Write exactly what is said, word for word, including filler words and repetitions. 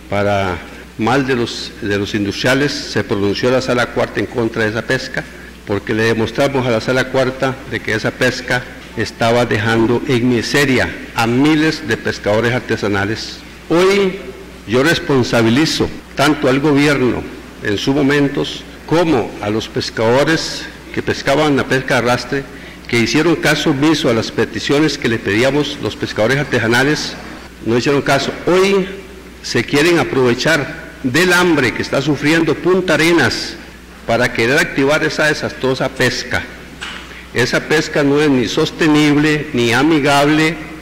para mal de los, de los industriales, se pronunció la Sala Cuarta en contra de esa pesca, porque le demostramos a la Sala Cuarta de que esa pesca estaba dejando en miseria a miles de pescadores artesanales. Hoy yo responsabilizo tanto al gobierno en sus momentos como a los pescadores que pescaban la pesca de arrastre, que hicieron caso omiso a las peticiones que le pedíamos los pescadores artesanales, no hicieron caso. Hoy se quieren aprovechar del hambre que está sufriendo Punta Arenas para querer activar esa desastrosa pesca. Esa pesca no es ni sostenible ni amigable